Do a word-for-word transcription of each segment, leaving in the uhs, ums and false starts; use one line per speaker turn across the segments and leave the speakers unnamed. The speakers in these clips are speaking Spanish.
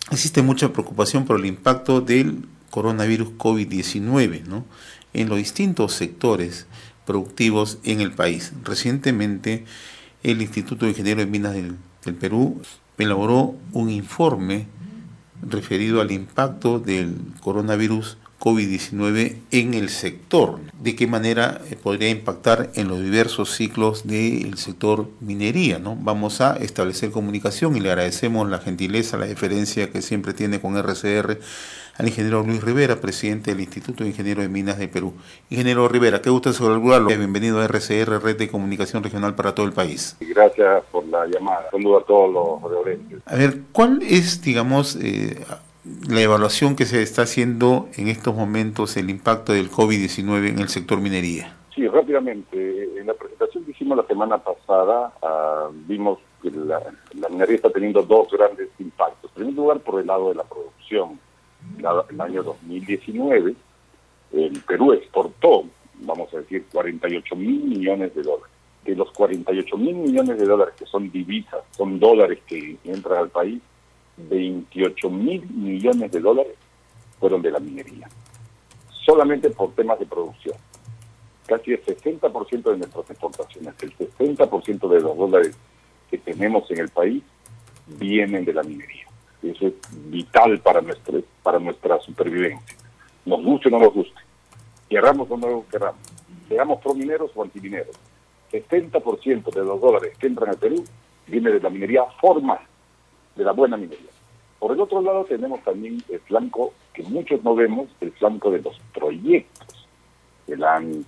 existe mucha preocupación por el impacto del coronavirus COVID diecinueve, ¿no?, en los distintos sectores productivos en el país. Recientemente, el Instituto de Ingenieros de Minas del, del Perú elaboró un informe referido al impacto del coronavirus COVID diecinueve en el sector, de qué manera podría impactar en los diversos ciclos del sector minería, ¿no? Vamos a establecer comunicación y le agradecemos la gentileza, la deferencia que siempre tiene con R C R al ingeniero Luis Rivera, presidente del Instituto de Ingenieros de Minas de Perú. Ingeniero Rivera, qué gusto saludarlo. Bienvenido a R C R, Red de Comunicación Regional para todo el país.
Gracias por la llamada. Saludo a todos los radioyentes.
A ver, ¿cuál es, digamos, eh, la evaluación que se está haciendo en estos momentos el impacto del COVID diecinueve en el sector minería?
Sí, rápidamente. En la presentación que hicimos la semana pasada, uh, vimos que la, la minería está teniendo dos grandes impactos. En primer lugar, por el lado de la producción. El año dos mil diecinueve, el Perú exportó, vamos a decir, cuarenta y ocho mil millones de dólares. De los cuarenta y ocho mil millones de dólares que son divisas, son dólares que entran al país, veintiocho mil millones de dólares fueron de la minería, solamente por temas de producción. Casi el sesenta por ciento de nuestras exportaciones, el sesenta por ciento de los dólares que tenemos en el país vienen de la minería. Eso es vital para nuestra, para nuestra supervivencia. Nos guste o no nos guste, querramos o no lo querramos, seamos pro-mineros o antimineros. sesenta por ciento de los dólares que entran al Perú viene de la minería formal, de la buena minería. Por el otro lado tenemos también el flanco que muchos no vemos, el flanco de los proyectos. El,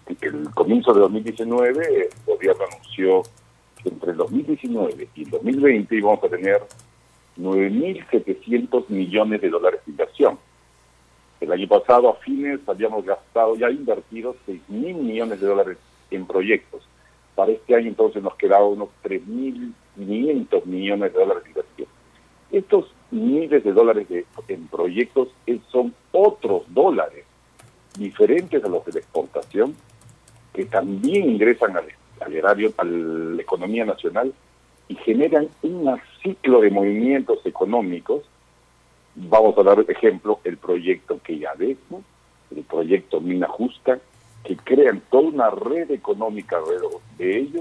el comienzo de dos mil diecinueve, el gobierno anunció que entre el dos mil diecinueve y el dos mil veinte íbamos a tener nueve mil setecientos millones de dólares de inversión. El año pasado, a fines, habíamos gastado, ya invertido seis mil millones de dólares en proyectos. Para este año entonces nos quedaba unos tres mil quinientos millones de dólares de inversión. Estos miles de dólares de, en proyectos son otros dólares diferentes a los de la exportación que también ingresan al, al erario, a la economía nacional y generan un ciclo de movimientos económicos. Vamos a dar ejemplo, el proyecto Queyadeco, el proyecto Mina Justa, que crean toda una red económica alrededor de ellos,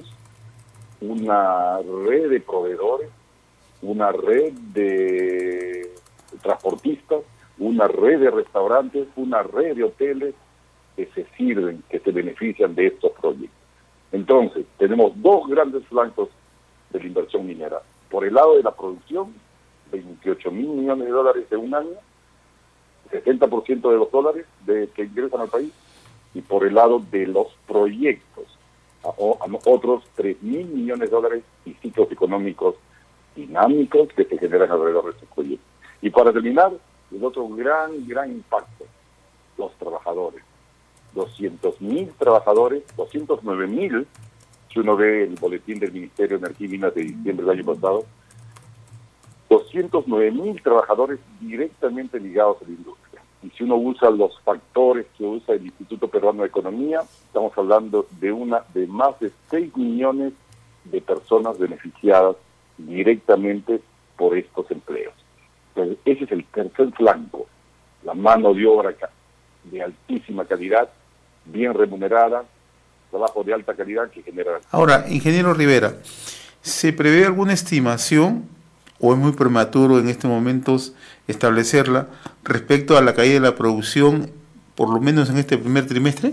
una red de proveedores, una red de transportistas, una red de restaurantes, una red de hoteles que se sirven, que se benefician de estos proyectos. Entonces, tenemos dos grandes flancos de la inversión minera. Por el lado de la producción, veintiocho mil millones de dólares en un año, sesenta por ciento de los dólares de, que ingresan al país, y por el lado de los proyectos, a, a otros tres mil millones de dólares y ciclos económicos dinámicos que se generan alrededor de estos proyectos. Y para terminar, el otro gran, gran impacto, los trabajadores. doscientos mil trabajadores, doscientos nueve mil, si uno ve el boletín del Ministerio de Energía y Minas de diciembre del año pasado, doscientos nueve mil trabajadores directamente ligados a la industria. Y si uno usa los factores que usa el Instituto Peruano de Economía, estamos hablando de una de más de seis millones de personas beneficiadas directamente por estos empleos. Entonces, ese es el tercer flanco, la mano de obra de altísima calidad, bien remunerada, trabajo de alta calidad que genera...
Ahora, ingeniero Rivera, ¿se prevé alguna estimación, o es muy prematuro en estos momentos establecerla, respecto a la caída de la producción, por lo menos en este primer trimestre?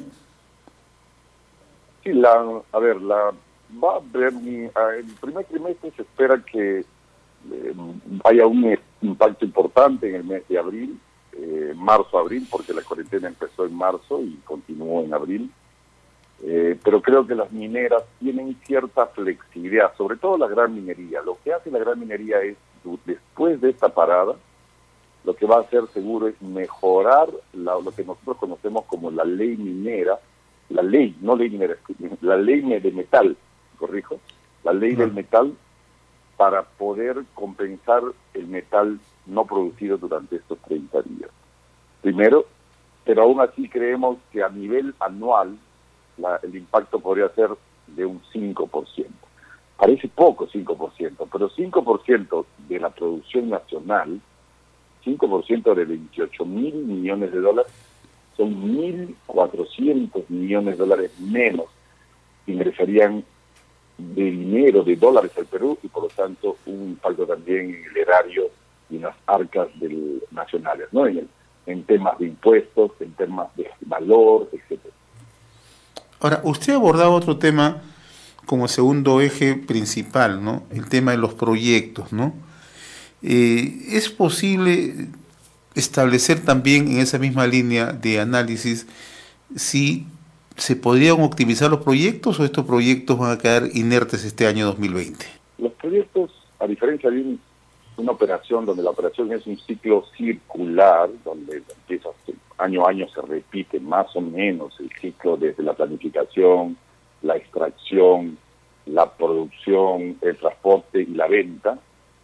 Sí, la, a ver, la va a haber, el primer trimestre se espera que eh, haya un impacto importante en el mes de abril, eh, marzo-abril, porque la cuarentena empezó en marzo y continuó en abril. Eh, pero creo que las mineras tienen cierta flexibilidad, sobre todo la gran minería. Lo que hace la gran minería es, después de esta parada, lo que va a hacer seguro es mejorar la, lo que nosotros conocemos como la ley minera, la ley, no ley minera, la ley de metal, corrijo, la ley no. del metal, para poder compensar el metal no producido durante estos treinta días. Primero, pero aún así creemos que a nivel anual, La, el impacto podría ser de un cinco por ciento. Parece poco cinco por ciento, pero cinco por ciento de la producción nacional cinco por ciento de veintiocho mil millones de dólares, son mil cuatrocientos millones de dólares menos que ingresarían de dinero, de dólares al Perú, y por lo tanto un impacto también en el erario y en las arcas del, nacionales, ¿no? En, el, en temas de impuestos, en temas de valor, etcétera.
Ahora, usted ha abordado otro tema como segundo eje principal, ¿no? El tema de los proyectos, ¿no? Eh, ¿Es posible establecer también en esa misma línea de análisis si se podrían optimizar los proyectos o estos proyectos van a quedar inertes este año dos mil veinte?
Los proyectos, a diferencia de un, una operación donde la operación es un ciclo circular, donde empieza año a año, se repite más o menos el ciclo desde la planificación, la extracción, la producción, el transporte y la venta,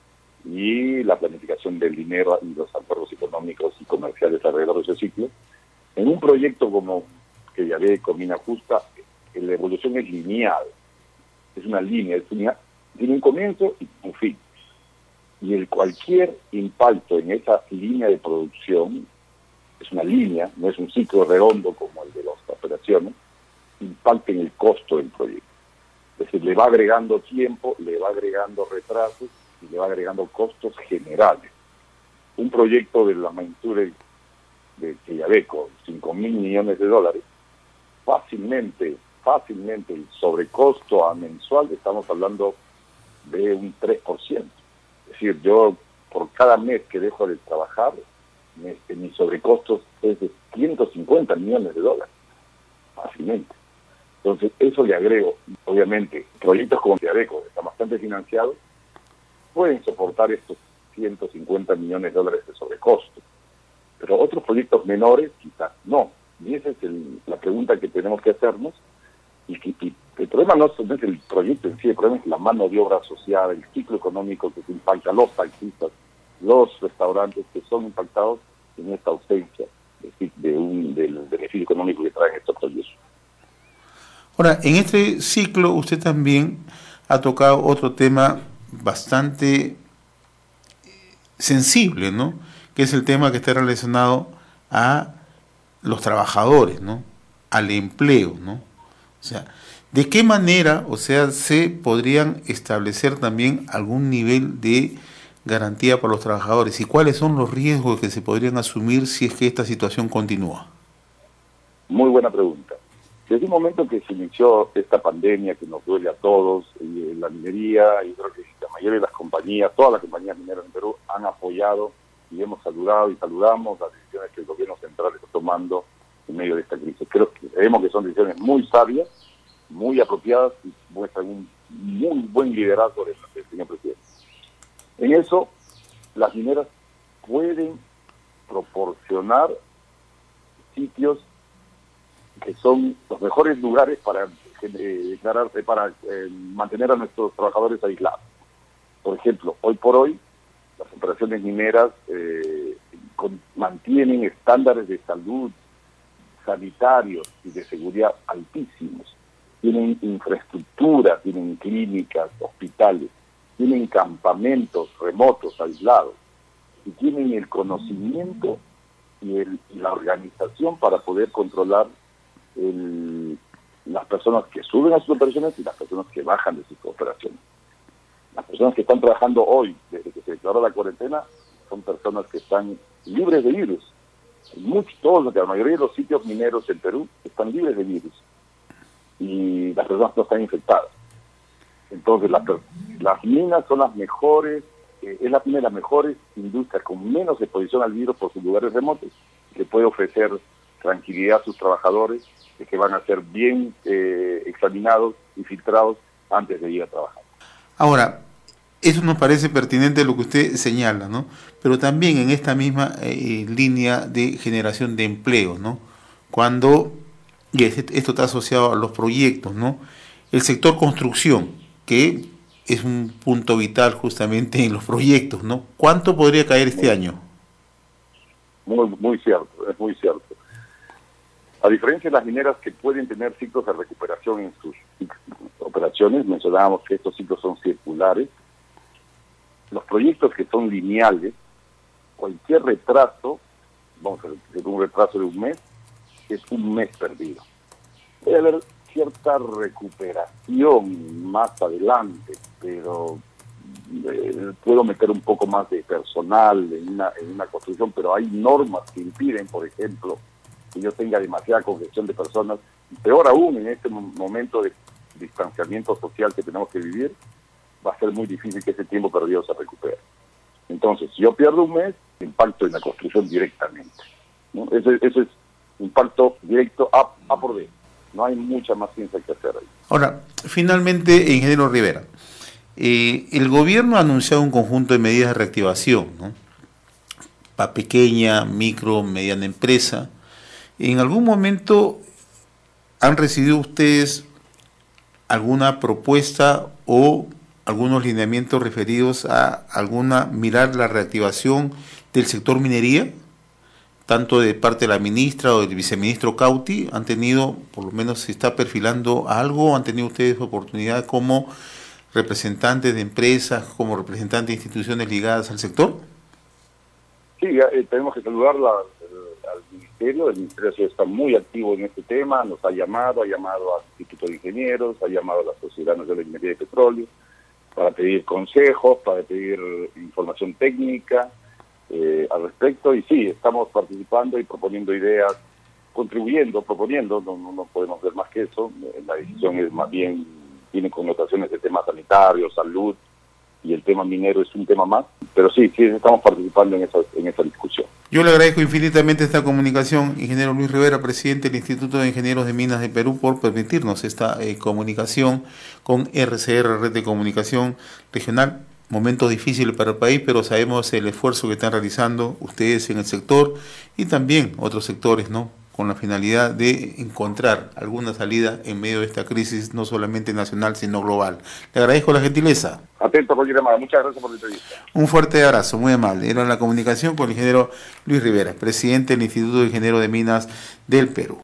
y la planificación del dinero y los acuerdos económicos y comerciales alrededor de ese ciclo. En un proyecto como Quellaveco, Mina Justa, la evolución es lineal, es una línea, es una, tiene un comienzo y un fin. Y el cualquier impacto en esa línea de producción, es una línea, no es un ciclo redondo como el de las operaciones, impacta en el costo del proyecto. Es decir, le va agregando tiempo, le va agregando retrasos y le va agregando costos generales. Un proyecto de la magnitud de, de Quellaveco, cinco mil millones de dólares, fácilmente, fácilmente el sobrecosto a mensual, estamos hablando de un tres por ciento. Es decir, yo por cada mes que dejo de trabajar, mi, mi sobrecostos es de ciento cincuenta millones de dólares, fácilmente. Entonces, eso le agrego, obviamente, proyectos como Quellaveco, que están bastante financiados, pueden soportar estos ciento cincuenta millones de dólares de sobrecosto. Pero otros proyectos menores, quizás no. Y esa es el, la pregunta que tenemos que hacernos. Y, que, y el problema no es el proyecto en sí, el problema es la mano de obra asociada, el ciclo económico que se impacta, los taxistas, los restaurantes que son impactados en esta ausencia de, de un, del beneficio económico que traen estos proyectos.
Ahora, en este ciclo usted también ha tocado otro tema bastante sensible, ¿no? Que es el tema que está relacionado a los trabajadores, ¿no? Al empleo, ¿no? O sea, ¿de qué manera, o sea, se podrían establecer también algún nivel de garantía para los trabajadores y cuáles son los riesgos que se podrían asumir si es que esta situación continúa?
Muy buena pregunta. Desde el momento que se inició esta pandemia que nos duele a todos, y la minería, y creo que la mayoría de las compañías, todas las compañías mineras en Perú han apoyado y hemos saludado y saludamos las decisiones que el gobierno central está tomando en medio de esta crisis. Creo que creemos que son decisiones muy sabias, muy apropiadas y muestran un muy buen liderazgo del, del señor presidente. En eso, las mineras pueden proporcionar sitios que son los mejores lugares para eh, para eh, mantener a nuestros trabajadores aislados. Por ejemplo, hoy por hoy, las operaciones mineras eh, con, mantienen estándares de salud, sanitarios y de seguridad altísimos. Tienen infraestructura, tienen clínicas, hospitales, tienen campamentos remotos, aislados, y tienen el conocimiento y, el, y la organización para poder controlar el, las personas que suben a sus operaciones y las personas que bajan de sus operaciones. Las personas que están trabajando hoy, desde que se declaró la cuarentena, son personas que están libres de virus. Muchos, todos, la mayoría de los sitios mineros en Perú están libres de virus y las personas no están infectadas. Entonces, la, las minas son las mejores, eh, es la, una de las mejores industrias con menos exposición al virus por sus lugares remotos, que puede ofrecer tranquilidad a sus trabajadores, de que van a ser bien eh, examinados y filtrados antes de ir a trabajar.
Ahora, eso nos parece pertinente lo que usted señala, ¿no? Pero también en esta misma eh, línea de generación de empleo, ¿no? Cuando, y esto está asociado a los proyectos, ¿no? El sector construcción, que es un punto vital justamente en los proyectos, ¿no? ¿Cuánto podría caer este
muy,
año?
Muy, muy cierto, es muy cierto. A diferencia de las mineras que pueden tener ciclos de recuperación en sus operaciones, mencionábamos que estos ciclos son circulares, los proyectos que son lineales cualquier retraso, vamos a decir un retraso de un mes, es un mes perdido. Debe haber cierta recuperación más adelante, pero eh, puedo meter un poco más de personal en una, en una construcción, pero hay normas que impiden, por ejemplo, que yo tenga demasiada congestión de personas, y peor aún en este momento de distanciamiento social que tenemos que vivir, va a ser muy difícil que ese tiempo perdido se recupere. Entonces, si yo pierdo un mes, impacto en la construcción directamente, ¿no? Ese, ese es impacto directo A, A por B. No hay mucha más ciencia que hacer ahí.
Ahora, finalmente, ingeniero Rivera, eh, el gobierno ha anunciado un conjunto de medidas de reactivación, ¿no? Para pequeña, micro, mediana empresa. ¿En algún momento han recibido ustedes alguna propuesta o algunos lineamientos referidos a alguna mirar la reactivación del sector minería? Tanto de parte de la ministra o del viceministro Cauti, ¿han tenido, por lo menos se está perfilando algo? ¿Han tenido ustedes oportunidad como representantes de empresas, como representantes de instituciones ligadas al sector?
Sí, eh, tenemos que saludar la, el, al Ministerio. El Ministerio está muy activo en este tema, nos ha llamado, ha llamado al Instituto de Ingenieros, ha llamado a la Sociedad Nacional de Ingeniería de Petróleo, para pedir consejos, para pedir información técnica, Eh, al respecto, y sí, estamos participando y proponiendo ideas, contribuyendo, proponiendo, no, no, no podemos ver más que eso. La decisión es más bien, tiene connotaciones de temas sanitarios, salud, y el tema minero es un tema más, pero sí, sí estamos participando en esa, en esa discusión.
Yo le agradezco infinitamente esta comunicación, ingeniero Luis Rivera, presidente del Instituto de Ingenieros de Minas de Perú, por permitirnos esta eh, comunicación con R C R, Red de Comunicación Regional. Momento difícil para el país, pero sabemos el esfuerzo que están realizando ustedes en el sector y también otros sectores, ¿no? Con la finalidad de encontrar alguna salida en medio de esta crisis, no solamente nacional, sino global. Le agradezco la gentileza.
Atento por llamada. Muchas gracias por la entrevista.
Un fuerte abrazo, muy amable. Era la comunicación con el ingeniero Luis Rivera, presidente del Instituto de Ingenieros de Minas del Perú.